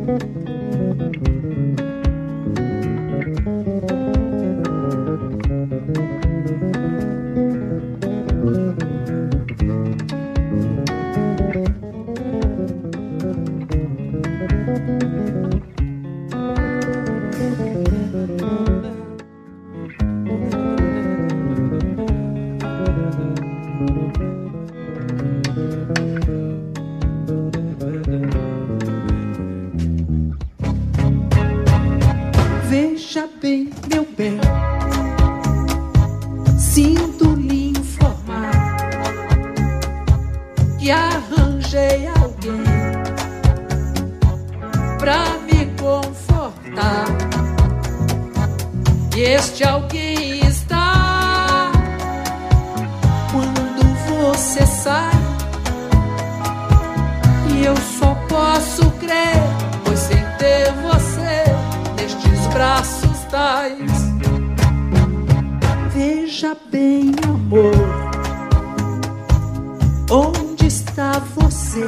Veja bem, meu bem, sinto lhe informar que arranjei alguém pra me confortar. E este alguém está quando você sai, e eu só posso crer, pois sem ter você nestes braços tais. Veja bem, amor, onde está você?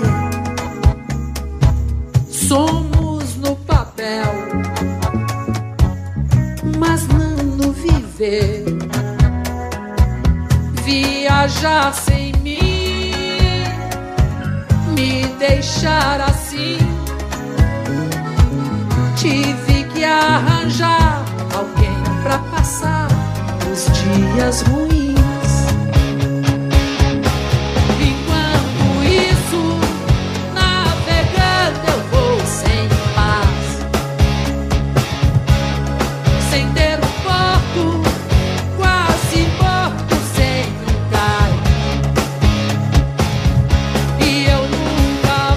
Somos no papel, mas não no viver. Viajar sem mim, me deixar assim. Tive que arranjar alguém pra passar os dias ruins. Enquanto isso, navegando eu vou sem paz, sem ter um porto, quase morto sem um cais. E eu nunca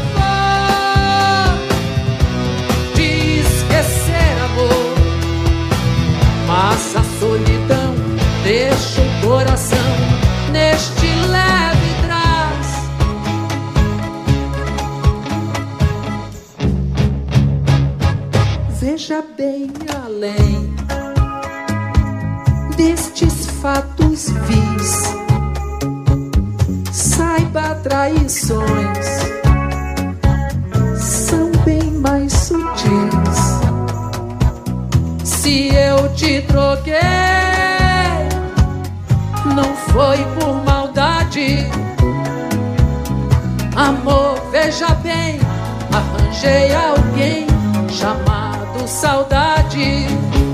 vou te esquecer, amor, mas a solidão deixa o coração neste leve trás. Veja bem além destes fatos vis, saiba, traições são bem mais sutis. Se eu te troquei, não foi por maldade. Amor, veja bem, arranjei alguém chamado saudade.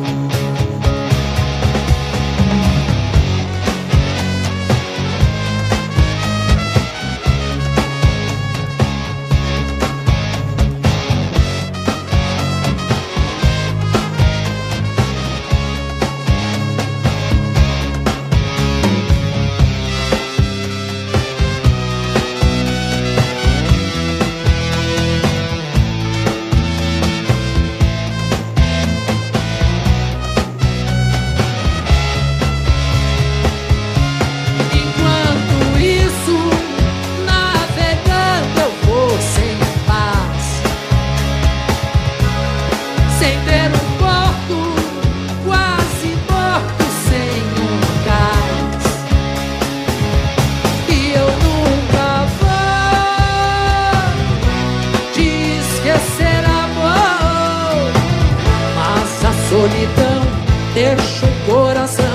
Sem ter um porto, quase morto sem um cais. E eu nunca vou te esquecer, amor, mas a solidão deixa o coração